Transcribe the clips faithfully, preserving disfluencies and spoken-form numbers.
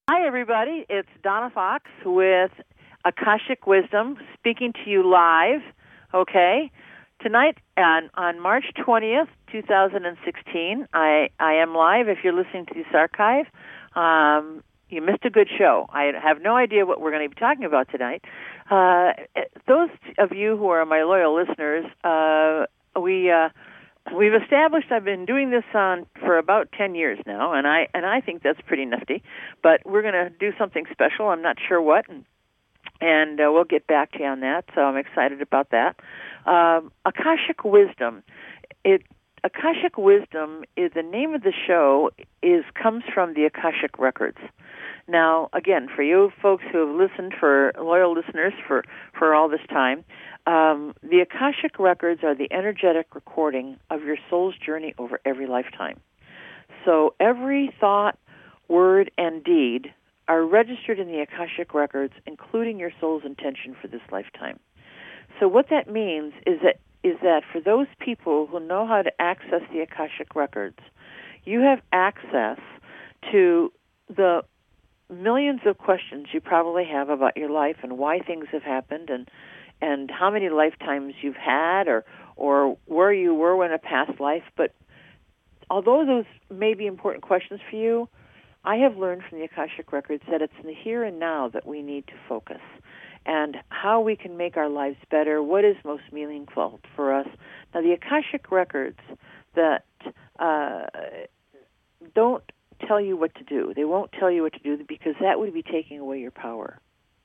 Hi, everybody. It's Donna Fox with Akashic Wisdom speaking to you live, okay? Tonight, on, on March twentieth, twenty sixteen, I, I am live. If you're listening to this archive, um, you missed a good show. I have no idea what we're going to be talking about tonight. Uh, those of you who are my loyal listeners, uh, we... Uh, We've established I've been doing this on for about ten years now, and I and I think that's pretty nifty. But we're going to do something special. I'm not sure what, and, and uh, we'll get back to you on that. So I'm excited about that. Um, Akashic Wisdom. It Akashic Wisdom is the name of the show. Is comes from the Akashic Records. Now, again, for you folks who have listened, for loyal listeners for, for all this time, um, the Akashic Records are the energetic recording of your soul's journey over every lifetime. So every thought, word, and deed are registered in the Akashic Records, including your soul's intention for this lifetime. So what that means is that is that for those people who know how to access the Akashic Records, you have access to the millions of questions you probably have about your life and why things have happened and and how many lifetimes you've had or or where you were in a past life. But although those may be important questions for you, I have learned from the Akashic Records that it's in the here and now that we need to focus and how we can make our lives better, what is most meaningful for us. Now, the Akashic Records that uh, don't tell you what to do. They won't tell you what to do because that would be taking away your power.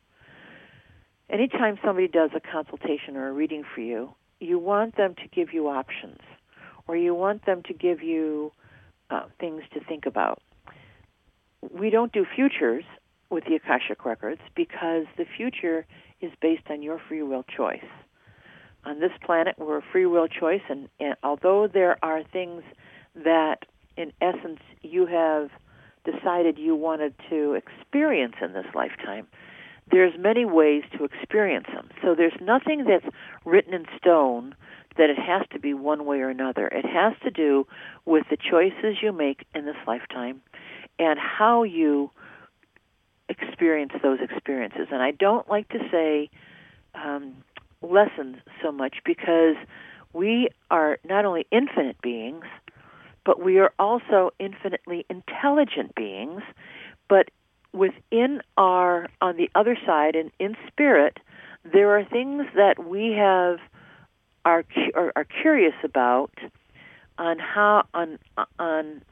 Anytime somebody does a consultation or a reading for you, you want them to give you options, or you want them to give you uh, things to think about. We don't do futures with the Akashic Records because the future is based on your free will choice. On this planet, we're a free will choice, and, and although there are things that in essence, you have decided you wanted to experience in this lifetime, there's many ways to experience them. So there's nothing that's written in stone that it has to be one way or another. It has to do with the choices you make in this lifetime and how you experience those experiences. And I don't like to say um, lessons so much because we are not only infinite beings, but we are also infinitely intelligent beings. But within our, on the other side, and in spirit, there are things that we have are are, are curious about on how on on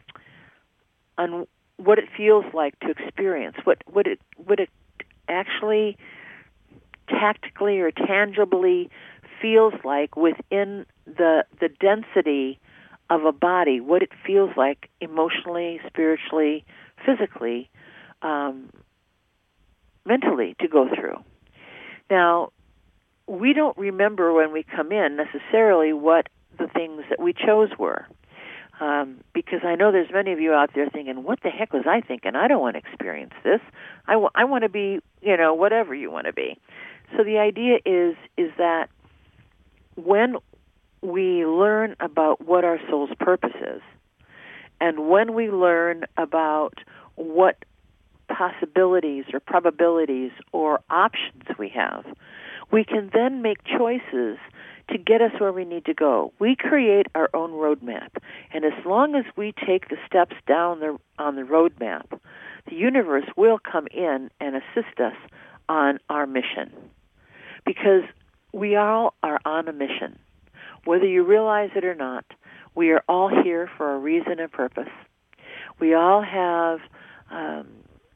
on what it feels like to experience, what what it what it actually tactically or tangibly feels like within the the density of a body, what it feels like emotionally, spiritually, physically, um, mentally to go through. Now, we don't remember when we come in necessarily what the things that we chose were, um, because I know there's many of you out there thinking, what the heck was I thinking? I don't want to experience this. I, w- I want to be, you know, whatever you want to be. So the idea is is that when we learn about what our soul's purpose is, and when we learn about what possibilities or probabilities or options we have, we can then make choices to get us where we need to go. We create our own roadmap, and as long as we take the steps down the, on the roadmap, the universe will come in and assist us on our mission, because we all are on a mission. Whether you realize it or not, we are all here for a reason and purpose. We all have um,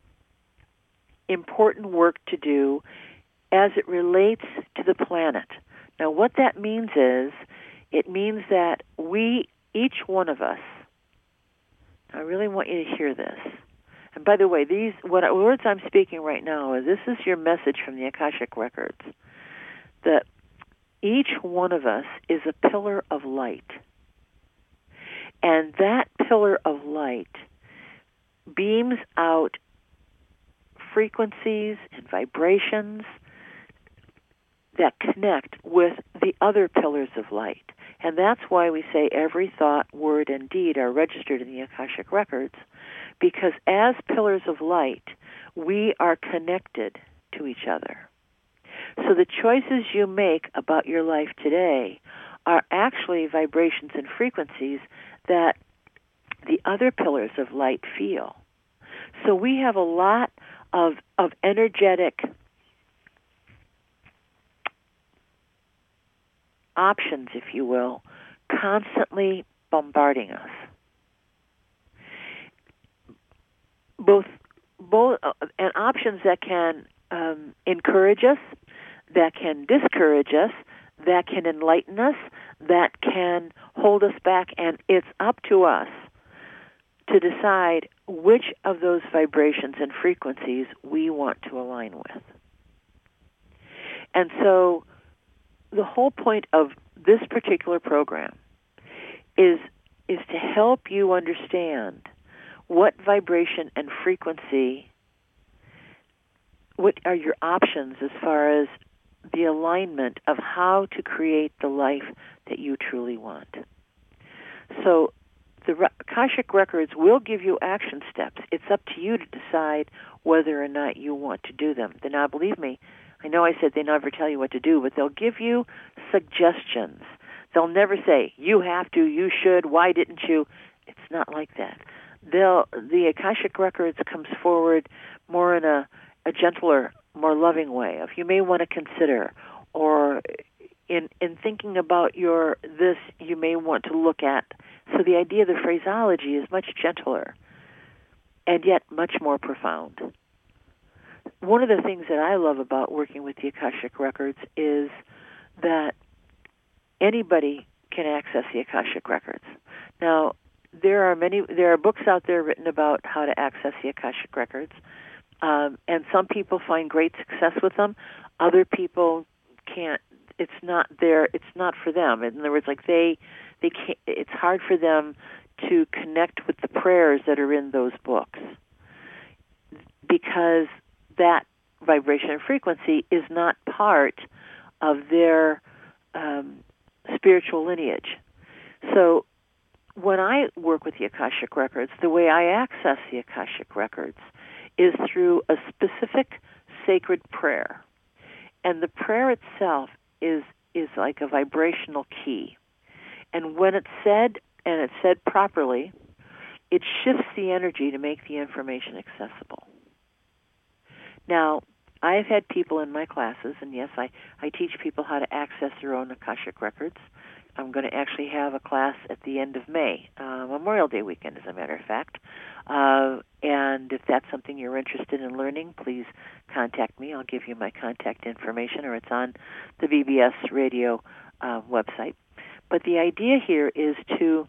important work to do as it relates to the planet. Now, what that means is, it means that we, each one of us, I really want you to hear this. And by the way, these what words I'm speaking right now, this is your message from the Akashic Records, that each one of us is a pillar of light. And that pillar of light beams out frequencies and vibrations that connect with the other pillars of light. And that's why we say every thought, word, and deed are registered in the Akashic Records, because as pillars of light, we are connected to each other. So the choices you make about your life today are actually vibrations and frequencies that the other pillars of light feel. So we have a lot of of energetic options, if you will, constantly bombarding us. Both, both, uh, and options that can um, encourage us, that can discourage us, that can enlighten us, that can hold us back, and it's up to us to decide which of those vibrations and frequencies we want to align with. And so the whole point of this particular program is is to help you understand what vibration and frequency, what are your options as far as the alignment of how to create the life that you truly want. So the Akashic Records will give you action steps. It's up to you to decide whether or not you want to do them. Now, believe me, I know I said they never tell you what to do, but they'll give you suggestions. They'll never say, you have to, you should, why didn't you? It's not like that. They'll, the Akashic Records comes forward more in a, a gentler, more loving way of you may want to consider, or in in thinking about your this, you may want to look at. So the idea of the phraseology is much gentler and yet much more profound. One of the things that I love about working with the Akashic Records is that anybody can access the Akashic Records. Now, there are many, there are books out there written about how to access the Akashic Records, um, and some people find great success with them. Other people can't. It's not their. It's not for them. In other words, like they, they can't. It's hard for them to connect with the prayers that are in those books because that vibration and frequency is not part of their um, spiritual lineage. So when I work with the Akashic Records, the way I access the Akashic Records is through a specific sacred prayer. And the prayer itself is is like a vibrational key. And when it's said, and it's said properly, it shifts the energy to make the information accessible. Now, I've had people in my classes, and yes, I, I teach people how to access their own Akashic Records. I'm going to actually have a class at the end of May, uh, Memorial Day weekend, as a matter of fact. Uh, and if that's something you're interested in learning, please contact me. I'll give you my contact information, or it's on the B B S radio uh, website. But the idea here is to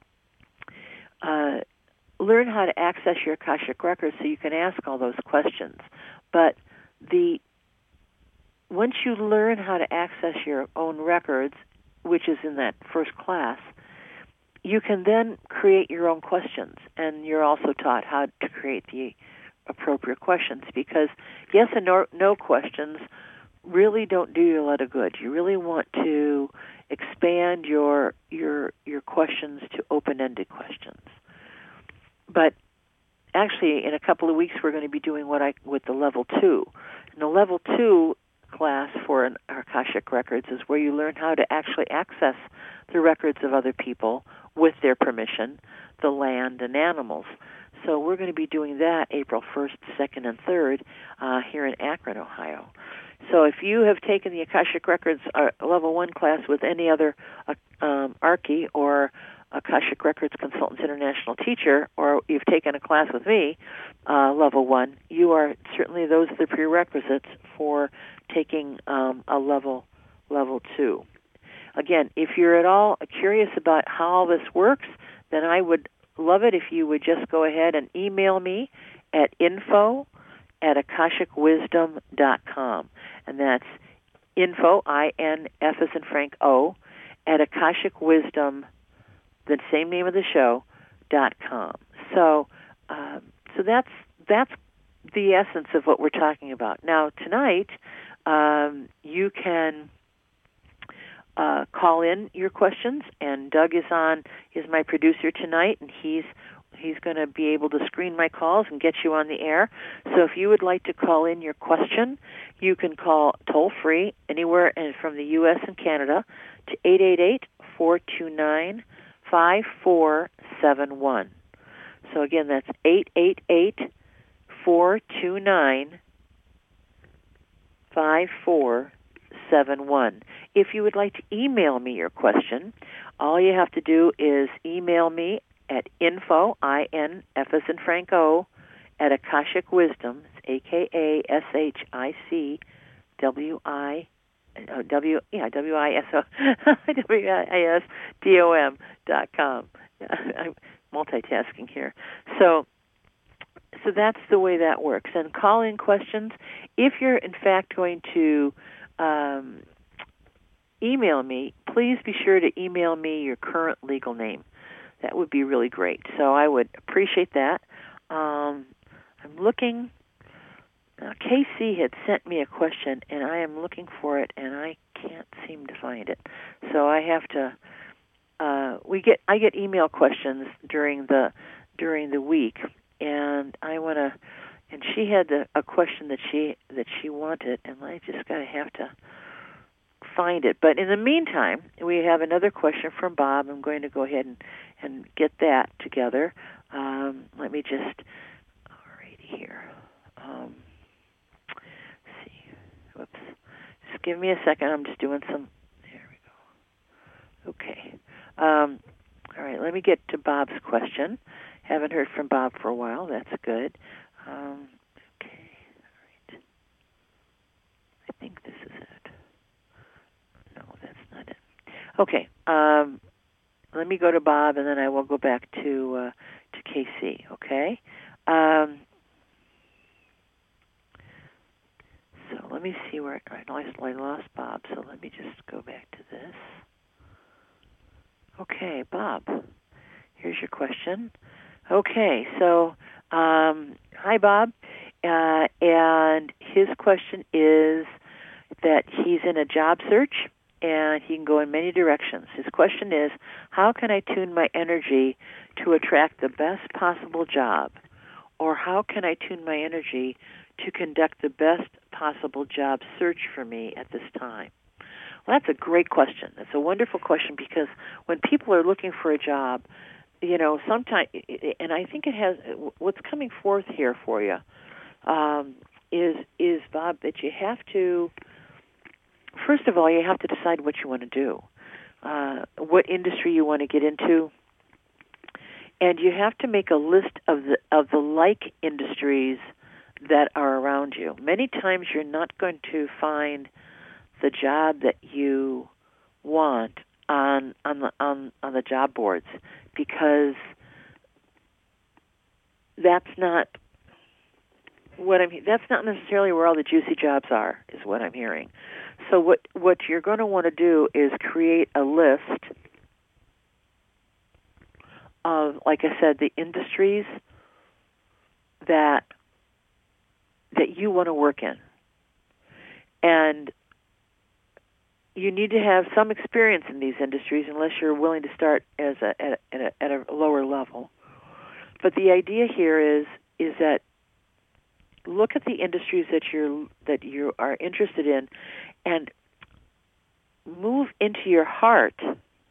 uh, learn how to access your Akashic Records so you can ask all those questions. But the once you learn how to access your own records, which is in that first class, you can then create your own questions. And you're also taught how to create the appropriate questions, because yes and no, no questions really don't do you a lot of good. You really want to expand your your your questions to open-ended questions. But actually, in a couple of weeks, we're going to be doing what I with the level two. And the level two class for an Akashic Records is where you learn how to actually access the records of other people with their permission, the land and animals. So we're going to be doing that April first, second, and third uh, here in Akron, Ohio. So if you have taken the Akashic Records uh, level one class with any other uh, um, Archie or Akashic Records Consultants International teacher, or you've taken a class with me, uh, level one, you are certainly, those are the prerequisites for taking um, a level level two. Again, if you're at all curious about how all this works, then I would love it if you would just go ahead and email me at info at akashic wisdom dot com. And that's info, I N F as in Frank, O, at Akashic Wisdom, the same name of the show, dot com. So, um, so that's that's the essence of what we're talking about. Now, tonight, um, you can uh, call in your questions, and Doug is on is my producer tonight, and he's he's going to be able to screen my calls and get you on the air. So if you would like to call in your question, you can call toll free anywhere and from the U S and Canada to eight eight eight, four two nine, five four seven one. So again, that's eight eight eight, four two nine, five four seven one. If you would like to email me your question, all you have to do is email me at info, I N F as in Franco, at Akashic Wisdom, A K A S H I C W I uh, W yeah W I S O W I S D O M dot com. I'm multitasking here. So so that's the way that works. And call in questions. If you're in fact going to um, email me, please be sure to email me your current legal name. That would be really great. So I would appreciate that. Um, I'm looking. Now, Casey had sent me a question, and I am looking for it, and I can't seem to find it. So I have to. Uh, we get. I get email questions during the during the week, and I want to. And she had the, a question that she that she wanted, and I just gotta have to find it. But in the meantime, we have another question from Bob. I'm going to go ahead and, and get that together. Um, let me just, alrighty here. Um, let's see. Whoops. Just give me a second. I'm just doing some, there we go. Okay. Um, all right, let me get to Bob's question. Haven't heard from Bob for a while. That's good. Um, okay. All right. I think this is it. No, that's not it. Okay, um, let me go to Bob, and then I will go back to uh, to K C. Okay. Um, so let me see where I lost, I lost Bob. So let me just go back to this. Okay, Bob. Here's your question. Okay, so um, hi, Bob, uh, and his question is that he's in a job search, and he can go in many directions. His question is, how can I tune my energy to attract the best possible job? Or how can I tune my energy to conduct the best possible job search for me at this time? Well, that's a great question. It's a wonderful question because when people are looking for a job, you know, sometimes, and I think it has, what's coming forth here for you um, is, is, Bob, that you have to, first of all, you have to decide what you want to do, uh, what industry you want to get into, and you have to make a list of the of the like industries that are around you. Many times, you're not going to find the job that you want on on the on, on the job boards because that's not what I'm. That's not necessarily where all the juicy jobs are, is what I'm hearing. So what what you're going to want to do is create a list of, like I said, the industries that that you want to work in, and you need to have some experience in these industries, unless you're willing to start as a at a, at a, at a lower level. But the idea here is is that look at the industries that you're that you are interested in, and move into your heart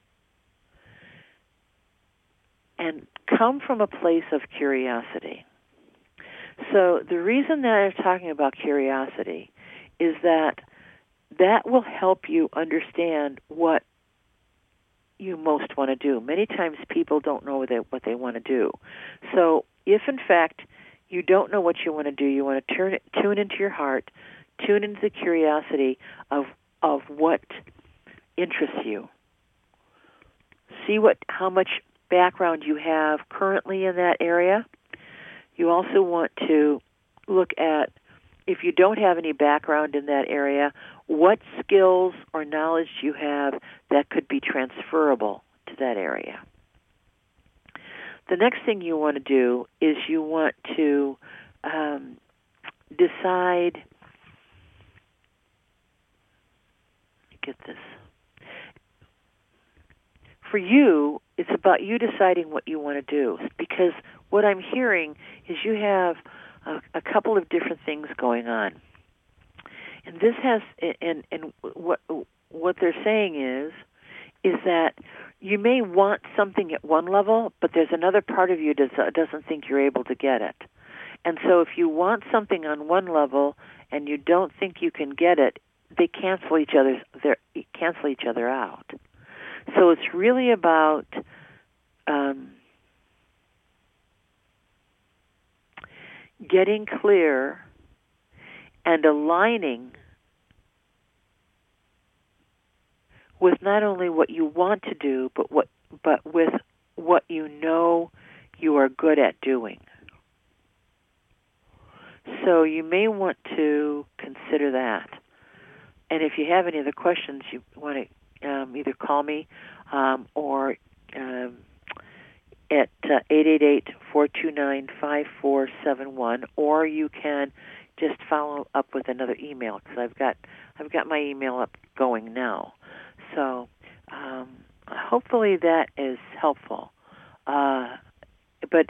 and come from a place of curiosity. So the reason that I'm talking about curiosity is that that will help you understand what you most want to do. Many times people don't know what they, what they want to do. So if, in fact, you don't know what you want to do, you want to turn it, tune into your heart, tune into the curiosity of of what interests you. See what how much background you have currently in that area. You also want to look at, if you don't have any background in that area, what skills or knowledge you have that could be transferable to that area. The next thing you want to do is you want to um, decide, get this, for you, it's about you deciding what you want to do. Because what I'm hearing is you have a, a couple of different things going on. And this has, and, and what what they're saying is, is that you may want something at one level, but there's another part of you that doesn't think you're able to get it. And so if you want something on one level and you don't think you can get it, they cancel each other's they cancel each other out. So it's really about um, getting clear and aligning with not only what you want to do, but what but with what you know you are good at doing. So you may want to consider that. And if you have any other questions, you want to um, either call me um, or um, at uh, eight eight eight, four two nine, five four seven one, or you can just follow up with another email, because I've got I've got my email up going now. So um, hopefully that is helpful. Uh, but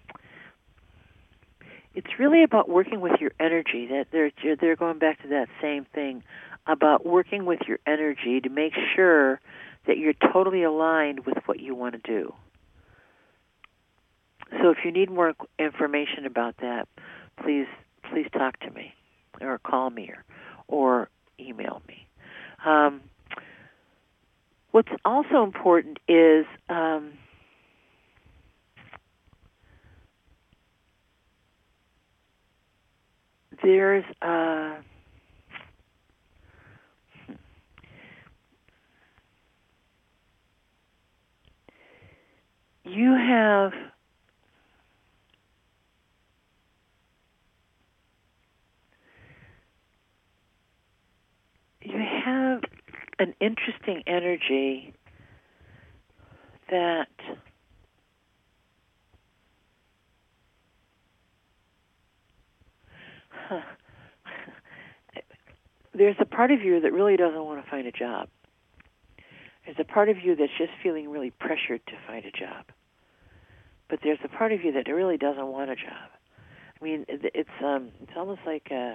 it's really about working with your energy. That they're they're going back to that same thing about working with your energy to make sure that you're totally aligned with what you want to do. So if you need more information about that, please please talk to me, or call me, or, or email me. Um, what's also important is um, there's uh, you have you have an interesting energy that huh, there's a part of you that really doesn't want to find a job. There's a part of you that's just feeling really pressured to find a job. But there's a part of you that really doesn't want a job. I mean, it's um, it's almost like a,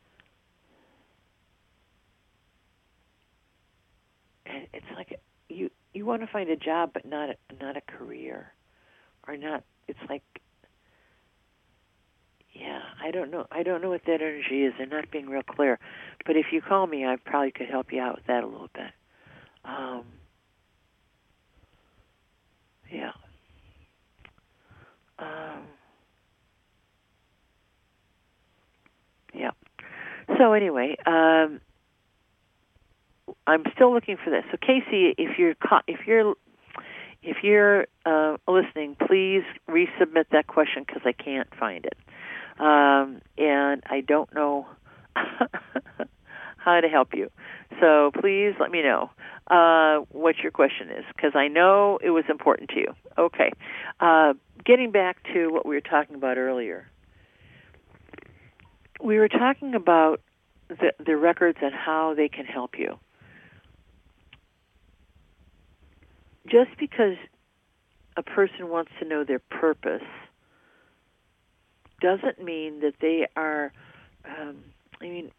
it's like a, you you want to find a job, but not a, not a career, or not. It's like, yeah, I don't know. I don't know what that energy is. They're not being real clear. But if you call me, I probably could help you out with that a little bit. Um, yeah. Um, yeah. So anyway, um, I'm still looking for this. So Casey, if you're if you're if you're uh, listening, please resubmit that question, because I can't find it, um, and I don't know how to help you. So please let me know uh, what your question is, because I know it was important to you. Okay, uh, getting back to what we were talking about earlier. We were talking about the, the records and how they can help you. Just because a person wants to know their purpose doesn't mean that they are, um, I mean,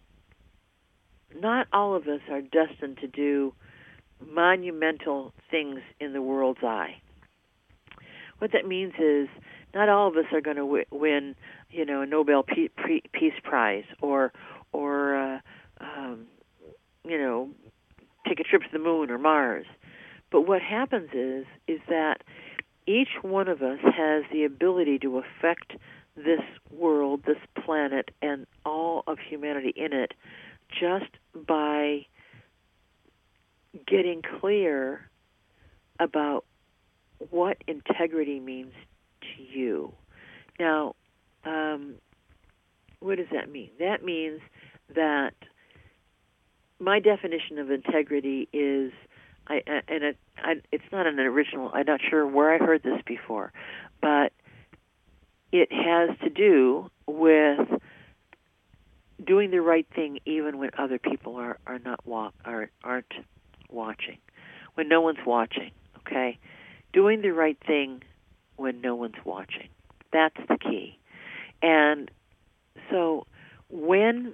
not all of us are destined to do monumental things in the world's eye. What that means is not all of us are going to w- win, you know, a Nobel P- P- Peace Prize, or, or uh, um, you know, take a trip to the moon or Mars. But what happens is, is that each one of us has the ability to affect this world, this planet, and all of humanity in it, just by getting clear about what integrity means to you. Now, um, what does that mean? That means that my definition of integrity is, I, and it, I, it's not an original, I'm not sure where I heard this before, but it has to do with doing the right thing even when other people are, are not wa- are, aren't watching, when no one's watching, okay? Doing the right thing when no one's watching. That's the key. And so when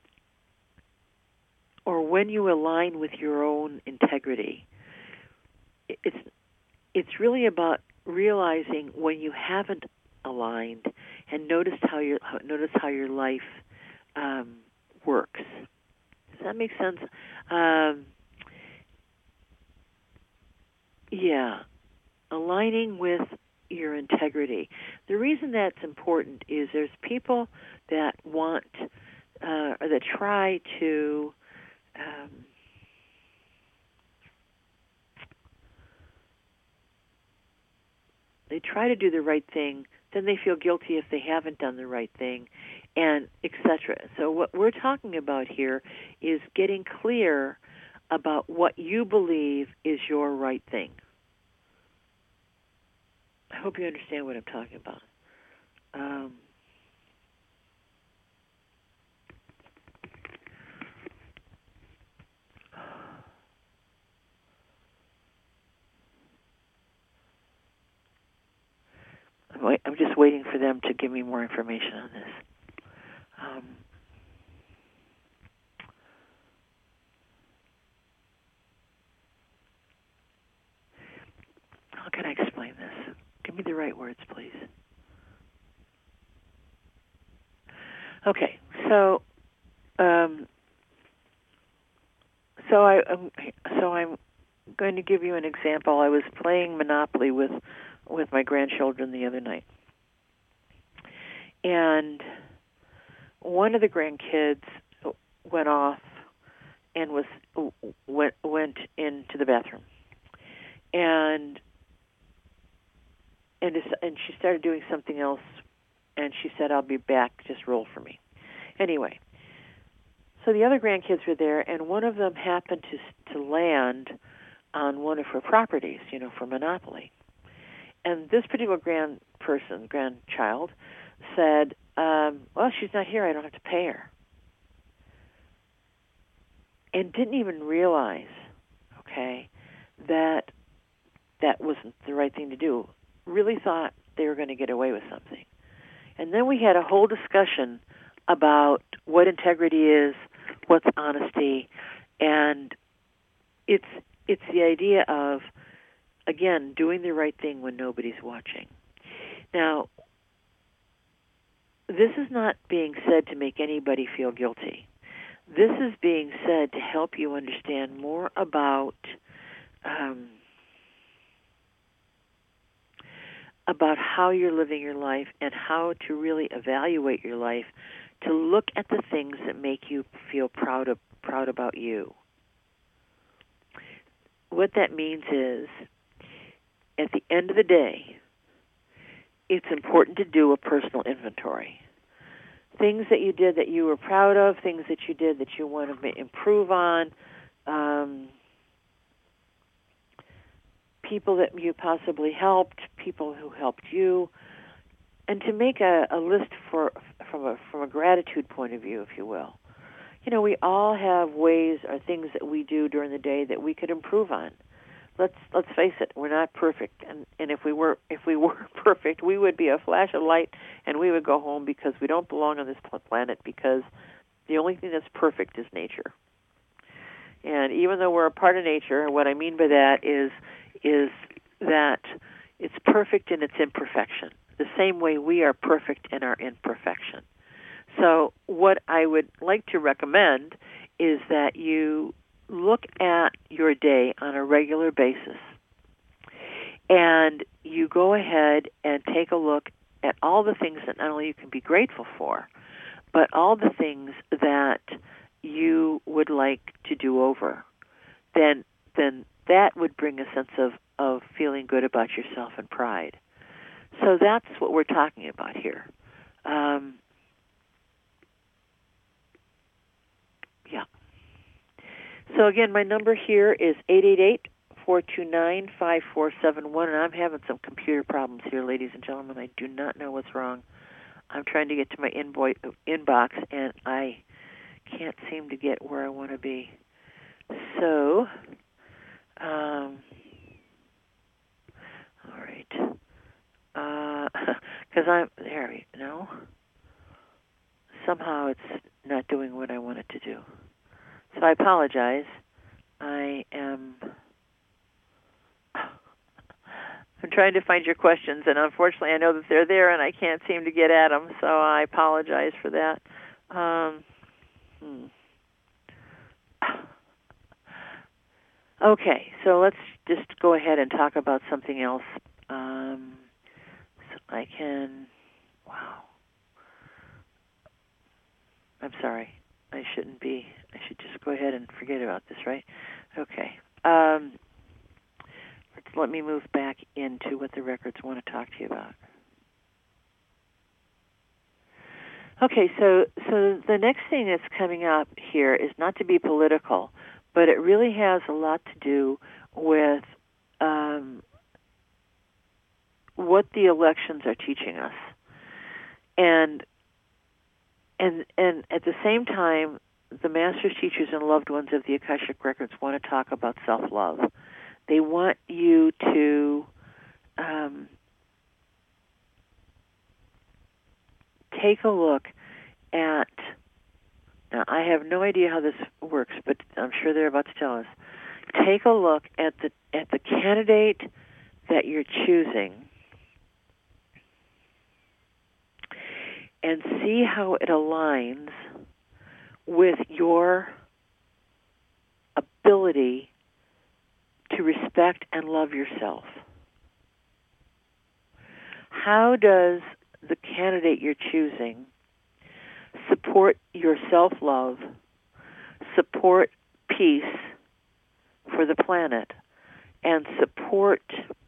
or when you align with your own integrity, it's it's really about realizing when you haven't aligned and notice how your notice how your life um, works. Does that make sense? Um, yeah, aligning with your integrity. The reason that's important is there's people that want uh, or that try to um, they try to do the right thing, then they feel guilty if they haven't done the right thing, and et cetera. So what we're talking about here is getting clear about what you believe is your right thing. I hope you understand what I'm talking about. Um, I'm, wait, I'm just waiting for them to give me more information on this. Um, how can I explain this? Give me the right words, please. Okay, so um, so I um, so I'm going to give you an example. I was playing Monopoly with with my grandchildren the other night, and one of the grandkids went off and was went went into the bathroom, and and and she started doing something else, and she said, "I'll be back. Just roll for me." Anyway, so the other grandkids were there, and one of them happened to to land on one of her properties, you know, for Monopoly. And this particular grand person, grandchild, said, um, "Well, she's not here. I don't have to pay her." And didn't even realize, okay, that that wasn't the right thing to do. Really thought they were going to get away with something. And then we had a whole discussion about what integrity is, what's honesty, and it's it's the idea of, again, doing the right thing when nobody's watching. Now, this is not being said to make anybody feel guilty. This is being said to help you understand more about um, about how you're living your life and how to really evaluate your life, to look at the things that make you feel proud of, proud about you. What that means is, at the end of the day, it's important to do a personal inventory. Things that you did that you were proud of, things that you did that you want to improve on, um, people that you possibly helped, people who helped you, and to make a, a list for from a from a gratitude point of view, if you will. You know, we all have ways or things that we do during the day that we could improve on. Let's let's face it, we're not perfect, and, and if we were if we were perfect, we would be a flash of light, and we would go home because we don't belong on this planet, because the only thing that's perfect is nature. And even though we're a part of nature, what I mean by that is is that it's perfect in its imperfection, the same way we are perfect in our imperfection. So what I would like to recommend is that you look at your day on a regular basis, and you go ahead and take a look at all the things that not only you can be grateful for, but all the things that you would like to do over. Then, then that would bring a sense of, of feeling good about yourself and pride. So that's what we're talking about here. Um, yeah. So again, my number here is eight eight eight, four two nine, five four seven one, and I'm having some computer problems here, ladies and gentlemen. I do not know what's wrong. I'm trying to get to my invo- inbox, and I can't seem to get where I want to be. So, um, All right. Because uh, I'm there. We, no. Somehow it's not doing what I want it to do. So I apologize. I am. I'm trying to find your questions, and unfortunately, I know that they're there, and I can't seem to get at them. So I apologize for that. Um, hmm. Okay, so let's just go ahead and talk about something else. Um, so I can. Wow. I'm sorry. I shouldn't be. I should just go ahead and forget about this, right? Okay. Um, let's, let me move back into what the records want to talk to you about. Okay, so so the next thing that's coming up here is not to be political, but it really has a lot to do with um, what the elections are teaching us, and and and at the same time, the masters, teachers, and loved ones of the Akashic Records want to talk about self-love. They want you to um, take a look at. Now, I have no idea how this works, but I'm sure they're about to tell us. Take a look at the at the candidate that you're choosing and see how it aligns with your ability to respect and love yourself. How does the candidate you're choosing support your self-love, support peace for the planet, and support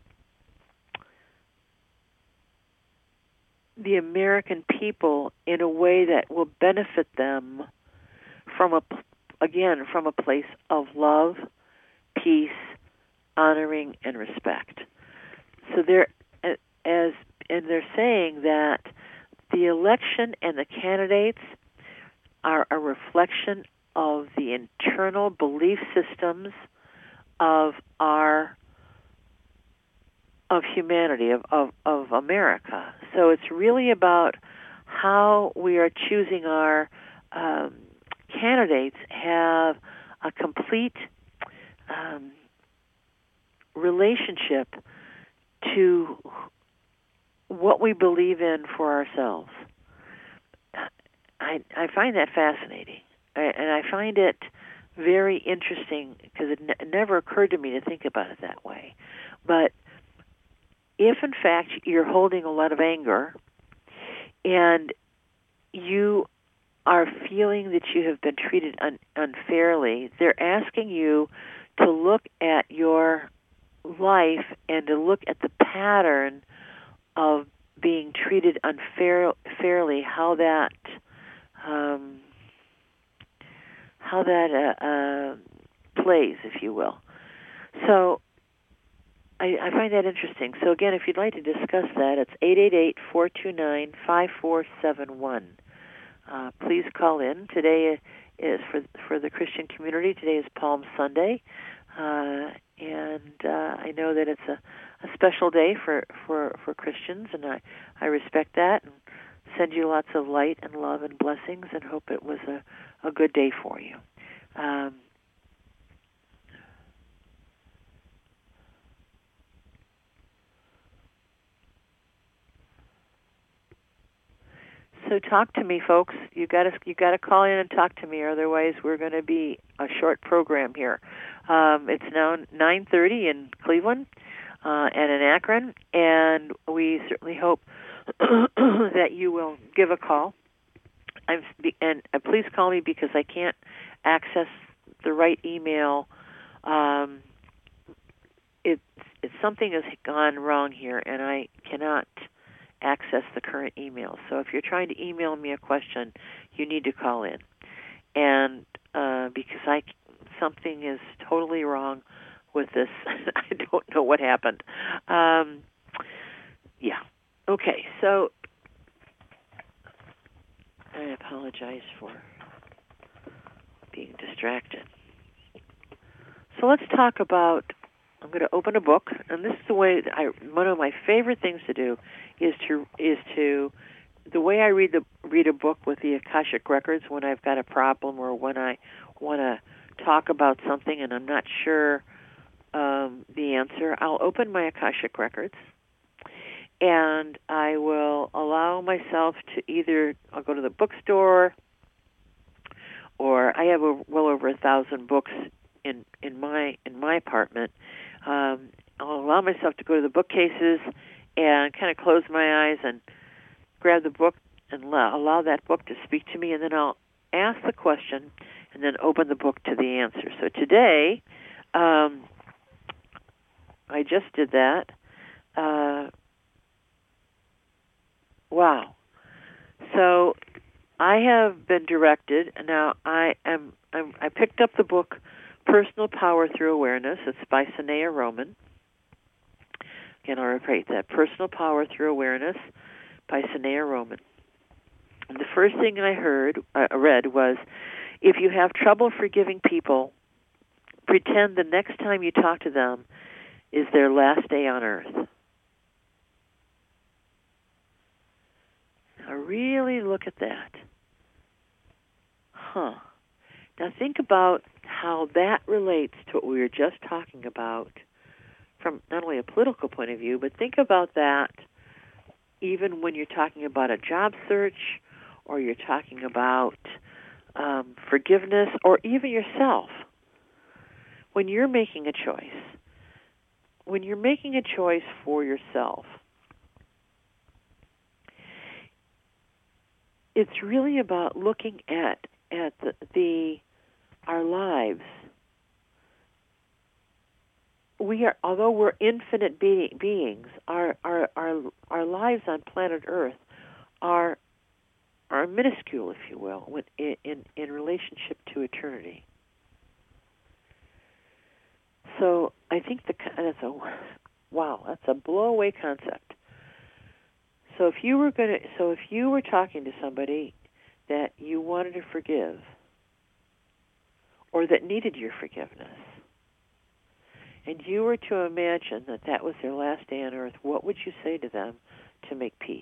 the American people in a way that will benefit them from a, again, from a place of love, peace, honoring, and respect. So they're, as, and they're saying that the election and the candidates are a reflection of the internal belief systems of our of humanity, of, of, of America. So it's really about how we are choosing our um, candidates have a complete um, relationship to what we believe in for ourselves. I, I find that fascinating, I, and I find it very interesting because it, n- it never occurred to me to think about it that way. But if, in fact, you're holding a lot of anger and you are feeling that you have been treated un- unfairly, they're asking you to look at your life and to look at the pattern of being treated unfairly, how that um, how that uh, uh, plays, if you will. So I, I find that interesting. So again, if you'd like to discuss that, it's eight eight eight, four two nine, five four seven one. Uh, please call in. Today is for for the Christian community. Today is Palm Sunday, uh, and uh, I know that it's a, a special day for, for, for Christians, and I, I respect that and send you lots of light and love and blessings and hope it was a, a good day for you. Um, So talk to me, folks. You got to you got to call in and talk to me, otherwise we're going to be a short program here. Um, it's now nine thirty in Cleveland uh, and in Akron, and we certainly hope that you will give a call. I'm, and uh, please call me because I can't access the right email. Um, it, it something has gone wrong here, and I cannot access the current email. So if you're trying to email me a question, you need to call in. And uh, because I something is totally wrong with this, I don't know what happened. Um, yeah. Okay. So I apologize for being distracted. So let's talk about I'm going to open a book, and this is the way that I. One of my favorite things to do is to is to the way I read the read a book with the Akashic Records when I've got a problem or when I want to talk about something and I'm not sure um, the answer. I'll open my Akashic Records, and I will allow myself to either I'll go to the bookstore, or I have a, well over a thousand books in in my in my apartment. Um, I'll allow myself to go to the bookcases and kind of close my eyes and grab the book and allow, allow that book to speak to me, and then I'll ask the question and then open the book to the answer. So today, um, I just did that. Uh, wow. So I have been directed. Now I am. I'm, I picked up the book "Personal Power Through Awareness." It's by Sanaya Roman. Again, I'll repeat that: "Personal Power Through Awareness" by Sanaya Roman. And the first thing I heard, I uh, read was, if you have trouble forgiving people, pretend the next time you talk to them is their last day on earth. Now really look at that. Huh. Now think about how that relates to what we were just talking about from not only a political point of view, but think about that even when you're talking about a job search, or you're talking about um, forgiveness, or even yourself. When you're making a choice, when you're making a choice for yourself, it's really about looking at at the, the our lives. We are, although we're infinite be- beings, our, our our our lives on planet Earth are are minuscule, if you will, when, in, in in relationship to eternity. So I think the that's a wow, that's a blow away concept. So if you were going to, so if you were talking to somebody that you wanted to forgive, or that needed your forgiveness, and you were to imagine that that was their last day on earth, what would you say to them to make peace?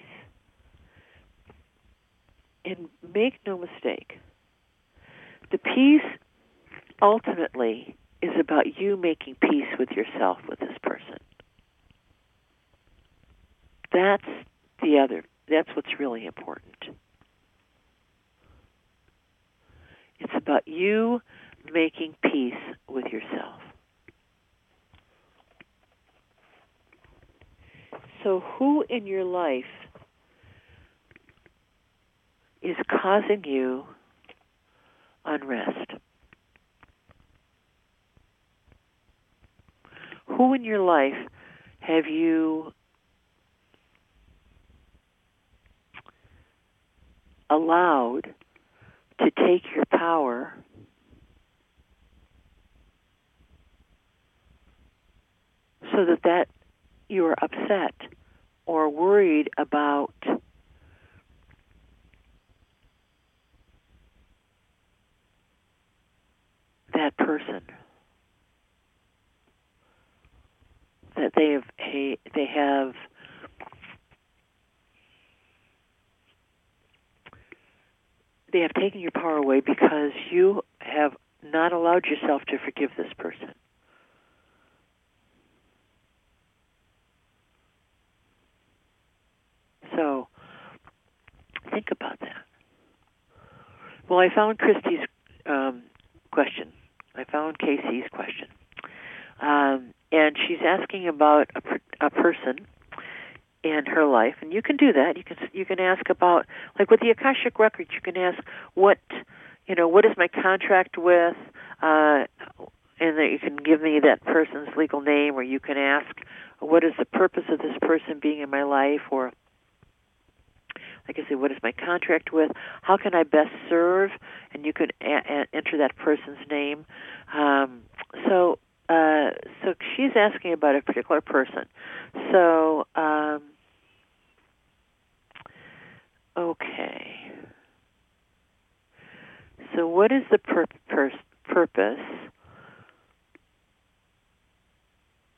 And make no mistake, the peace ultimately is about you making peace with yourself, with this person. That's the other, that's what's really important. It's about you making peace with yourself. So who in your life is causing you unrest? Who in your life have you allowed to take your power so that, that you are upset or worried about that person, that they have they have they have taken your power away because you have not allowed yourself to forgive this person. So think about that. Well, I found Christy's um, question. I found Casey's question. Um, and she's asking about a, per, a person in her life, and you can do that. You can you can ask about, like with the Akashic Records, you can ask what, you know, what is my contract with, uh, and that you can give me that person's legal name, or you can ask, what is the purpose of this person being in my life, or like I said, what is my contract with? How can I best serve? And you could a- a- enter that person's name. Um, so, uh, so she's asking about a particular person. So, um, okay. So, what is the pur- pur- purpose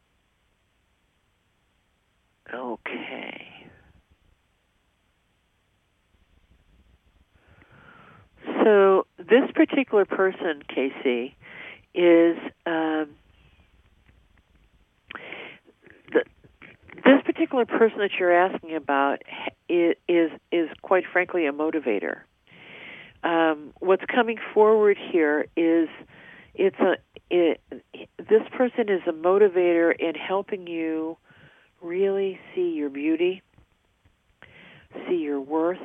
this particular person, Casey, is um, the, this particular person that you're asking about is is, is quite frankly a motivator. Um, what's coming forward here is it's a it, this person is a motivator in helping you really see your beauty, see your worth,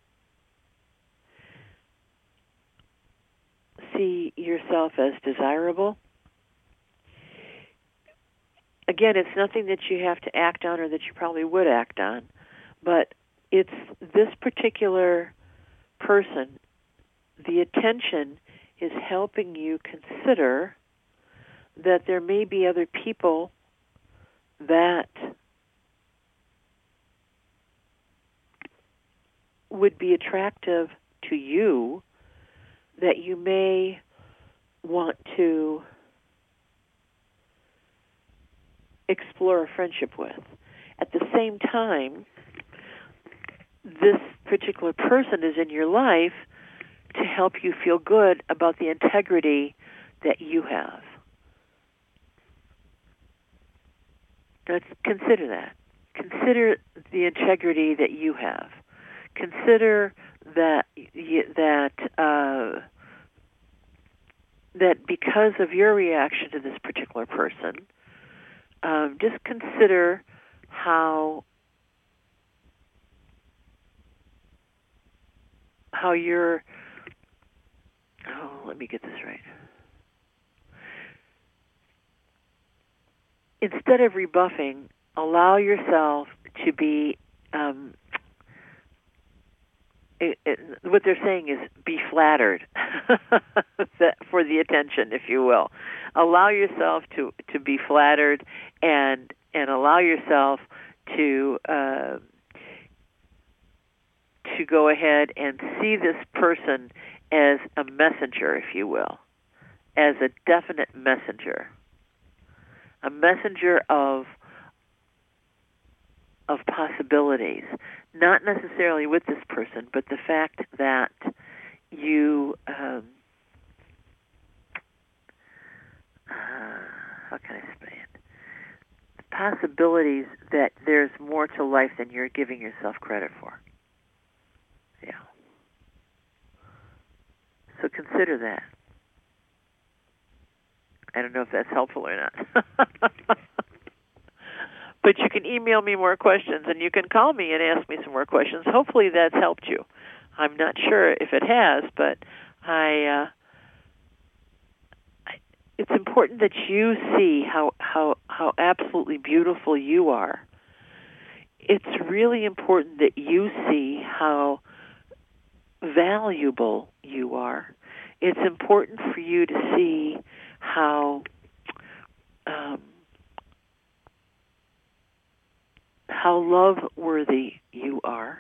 see yourself as desirable. Again, it's nothing that you have to act on or that you probably would act on, but it's this particular person, the attention is helping you consider that there may be other people that would be attractive to you that you may want to explore a friendship with. At the same time, this particular person is in your life to help you feel good about the integrity that you have. Let's consider that. Consider the integrity that you have. Consider that that uh, that because of your reaction to this particular person, um, just consider how how you're. Oh, let me get this right. Instead of rebuffing, allow yourself to be. Um, It, it, what they're saying is be flattered for the attention, if you will. Allow yourself to, to be flattered and and allow yourself to uh, to go ahead and see this person as a messenger, if you will, as a definite messenger, a messenger of of possibilities. Not necessarily with this person, but the fact that you, um, uh, how can I say it? The possibilities that there's more to life than you're giving yourself credit for. Yeah. So consider that. I don't know if that's helpful or not. But you can email me more questions, and you can call me and ask me some more questions. Hopefully that's helped you. I'm not sure if it has, but I, uh, I it's important that you see how, how, how absolutely beautiful you are. It's really important that you see how valuable you are. It's important for you to see how um, how love-worthy you are.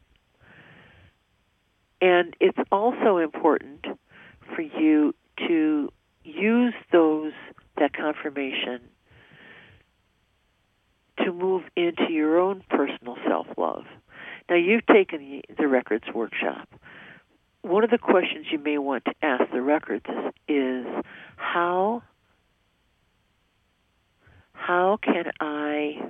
And it's also important for you to use those that confirmation to move into your own personal self-love. Now, you've taken the, the Records Workshop. One of the questions you may want to ask the Records is, is how, how can I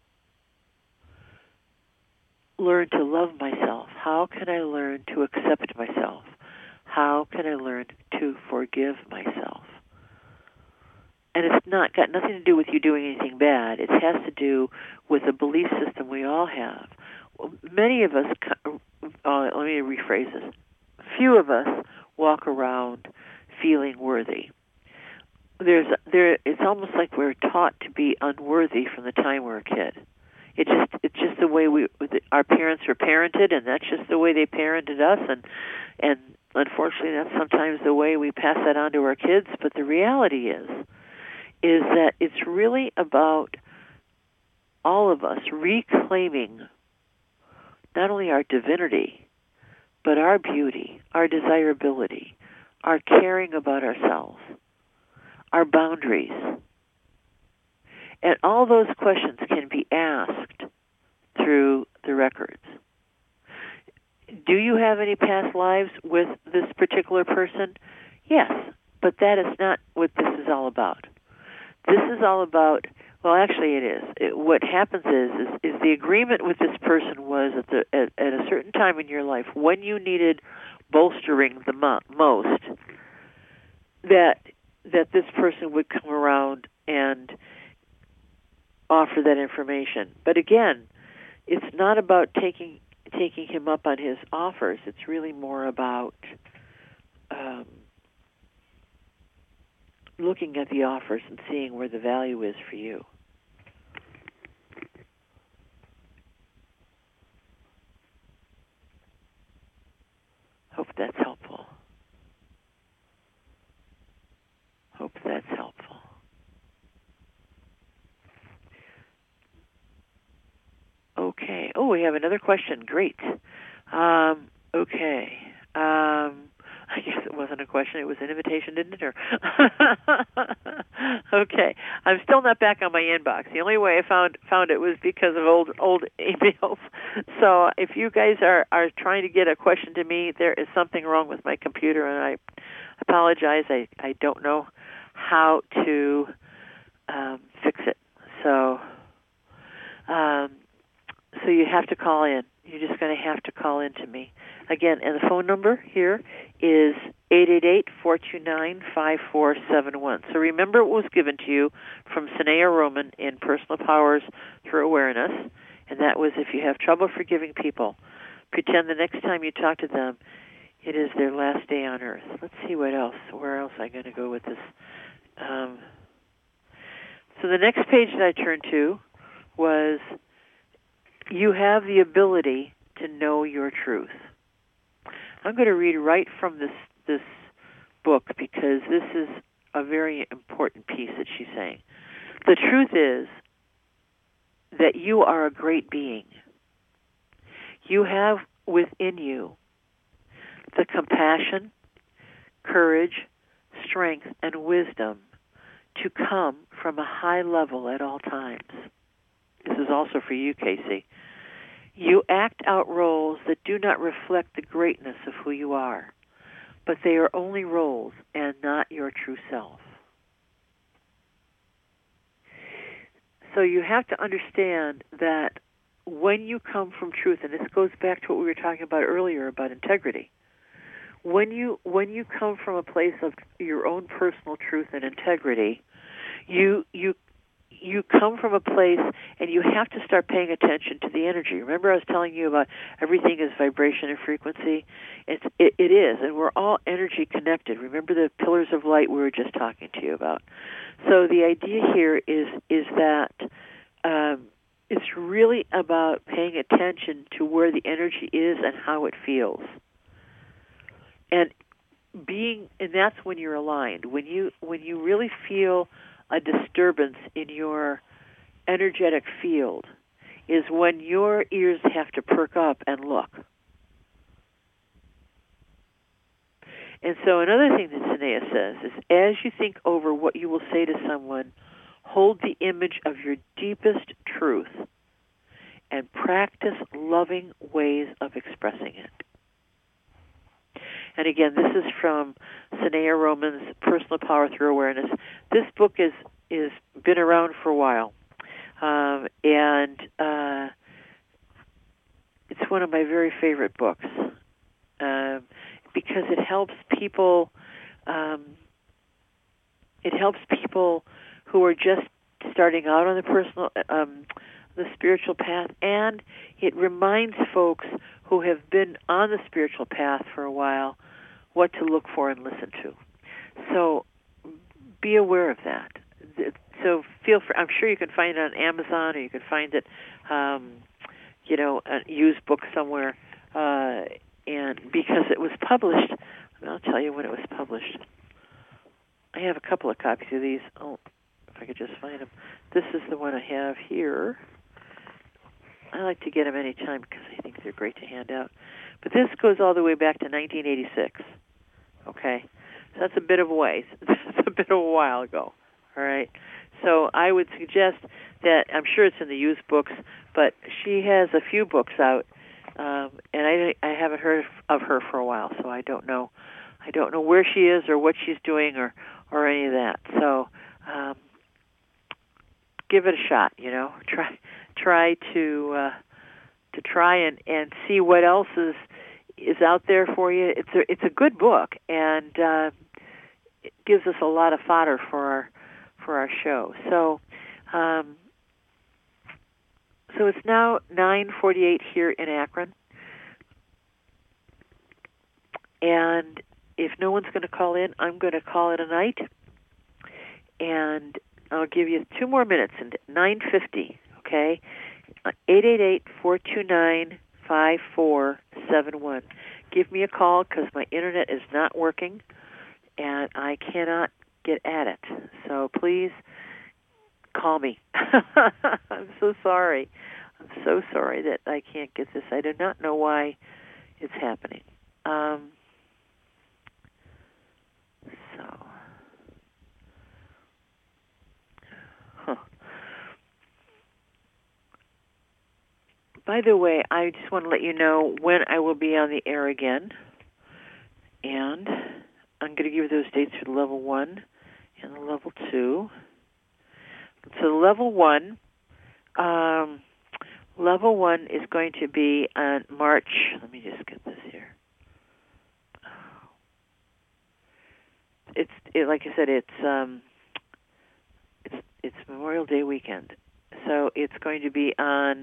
learn to love myself? How can I learn to accept myself? How can I learn to forgive myself? And it's not got nothing to do with you doing anything bad. It has to do with a belief system we all have. Many of us, uh, let me rephrase this. Few of us walk around feeling worthy. There's there. It's almost like we're taught to be unworthy from the time we're a kid. It just it's just the way we our parents were parented, and that's just the way they parented us, and and unfortunately that's sometimes the way we pass that on to our kids. But the reality is is that it's really about all of us reclaiming not only our divinity, but our beauty, our desirability, our caring about ourselves, our boundaries. And all those questions can be asked through the Records. Do you have any past lives with this particular person? Yes, but that is not what this is all about. This is all about, well, actually it is. It, what happens is, is, is the agreement with this person was at, the, at, at a certain time in your life when you needed bolstering the mo- most, that that this person would come around and offer that information. But again, it's not about taking taking him up on his offers. It's really more about um, looking at the offers and seeing where the value is for you. Hope that's helpful. Hope that's helpful. Okay. Oh, we have another question. Great. Um, okay. Um, I guess it wasn't a question. It was an invitation to dinner. Okay. I'm still not back on my inbox. The only way I found found it was because of old old emails. So if you guys are, are trying to get a question to me, there is something wrong with my computer, and I apologize. I, I don't know how to um, fix it. So... Um, So you have to call in. You're just going to have to call in to me. Again, and the phone number here is eight eight eight, four two nine, five four seven one. So remember what was given to you from Sanaya Roman in Personal Powers Through Awareness, and that was if you have trouble forgiving people, pretend the next time you talk to them, it is their last day on earth. Let's see what else. Where else am I going to go with this? Um, so the next page that I turned to was... You have the ability to know your truth. I'm going to read right from this this book because this is a very important piece that she's saying. The truth is that you are a great being. You have within you the compassion, courage, strength, and wisdom to come from a high level at all times. This is also for you, Casey. You act out roles that do not reflect the greatness of who you are, but they are only roles and not your true self. So you have to understand that when you come from truth, and this goes back to what we were talking about earlier about integrity, when you when you come from a place of your own personal truth and integrity, you you you come from a place, and you have to start paying attention to the energy. Remember I was telling you about everything is vibration and frequency? It's, it, it is, and we're all energy connected. Remember the pillars of light we were just talking to you about? So the idea here is, is that um, it's really about paying attention to where the energy is and how it feels. And being, and that's when you're aligned. When you, when you really feel a disturbance in your energetic field is when your ears have to perk up and look. And so another thing that Sanaya says is, as you think over what you will say to someone, hold the image of your deepest truth and practice loving ways of expressing it. And again, this is from Sanaya Roman's Personal Power Through Awareness. This book is is been around for a while, um, and uh, it's one of my very favorite books um, because it helps people. Um, it helps people who are just starting out on the personal, um, the spiritual path, and it reminds folks who have been on the spiritual path for a while what to look for and listen to. So be aware of that. So feel free. I'm sure you can find it on Amazon, or you can find it, um, you know, a used book somewhere. Uh, and because it was published, I'll tell you when it was published. I have a couple of copies of these. Oh, if I could just find them. This is the one I have here. I like to get them any time because I think they're great to hand out. But this goes all the way back to nineteen eighty-six. Okay? So that's a bit of a ways. That's a bit of a while ago. All right? So I would suggest that, I'm sure it's in the used books, but she has a few books out um, and I, I haven't heard of her for a while, so I don't know. I don't know where she is or what she's doing or, or any of that. So um, give it a shot. You know, try try to uh, to try and, and see what else is is out there for you. It's a it's a good book, and uh, it gives us a lot of fodder for our for our show. So. Um, So it's now nine forty-eight here in Akron. And if no one's going to call in, I'm going to call it a night. And I'll give you two more minutes, and nine fifty, okay? eight eight eight, four two nine, five four seven one. Give me a call because my internet is not working, and I cannot get at it. So please call me. I'm so sorry. I'm so sorry that I can't get this. I do not know why it's happening. Um, so, huh. By the way, I just want to let you know when I will be on the air again. And I'm going to give you those dates for the level one and the level two. So level one, um, level one is going to be on March. Let me just get this here. It's it, like I said, it's um, it's it's Memorial Day weekend, so it's going to be on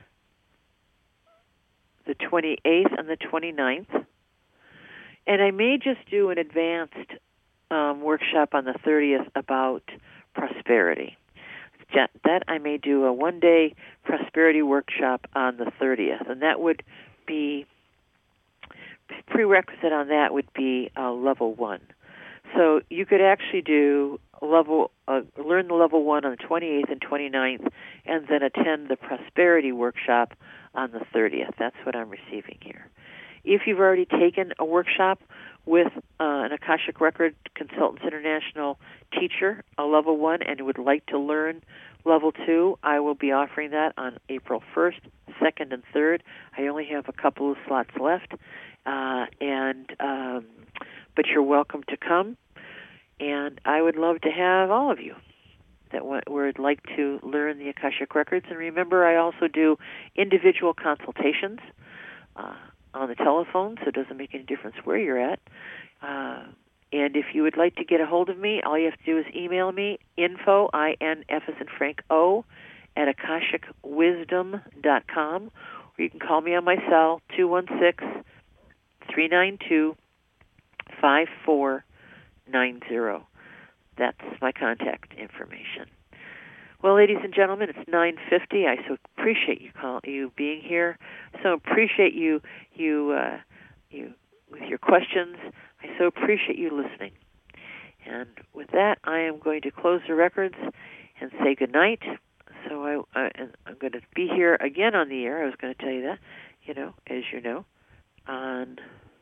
the twenty-eighth and the twenty-ninth, and I may just do an advanced um, workshop on the thirtieth about prosperity. That I may do a one-day prosperity workshop on the thirtieth, and that would be, prerequisite on that would be uh, level one. So you could actually do level, uh, learn the level one on the twenty-eighth and twenty-ninth, and then attend the prosperity workshop on the thirtieth. That's what I'm receiving here. If you've already taken a workshop with uh, an Akashic Record Consultants International teacher, a level one, and would like to learn level two, I will be offering that on April first, second, and third. I only have a couple of slots left, uh, and um, but you're welcome to come. And I would love to have all of you that would like to learn the Akashic Records. And remember, I also do individual consultations uh, on the telephone, so it doesn't make any difference where you're at. Uh, and if you would like to get a hold of me, all you have to do is email me, info, I N F as in Frank O, at akashic wisdom dot com, or you can call me on my cell, two one six, three nine two, five four nine zero. That's my contact information. Well, ladies and gentlemen, it's nine fifty. I so appreciate you call, you being here. So appreciate you you uh, you with your questions. I so appreciate you listening. And with that, I am going to close the records and say good night. So I, I I'm going to be here again on the air. I was going to tell you that, you know, as you know, on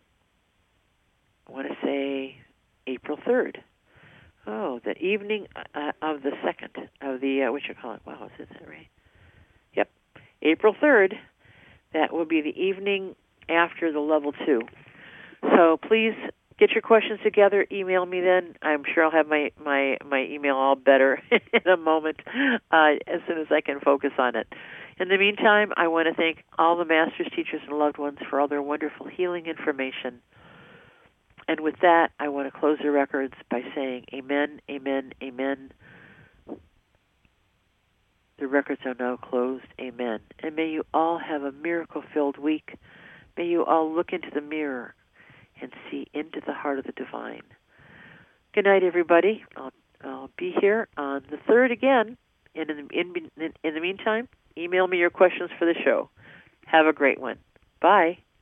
I want to say April third. Oh, the evening uh, of the second of the, uh, what you call it? Wow, is that right? Yep, April third. That will be the evening after the level two. So please get your questions together. Email me then. I'm sure I'll have my, my, my email all better in a moment uh, as soon as I can focus on it. In the meantime, I want to thank all the masters, teachers, and loved ones for all their wonderful healing information. And with that, I want to close the records by saying amen, amen, amen. The records are now closed. Amen. And may you all have a miracle-filled week. May you all look into the mirror and see into the heart of the divine. Good night, everybody. I'll, I'll be here on the third again. And in the, in, in the meantime, email me your questions for the show. Have a great one. Bye.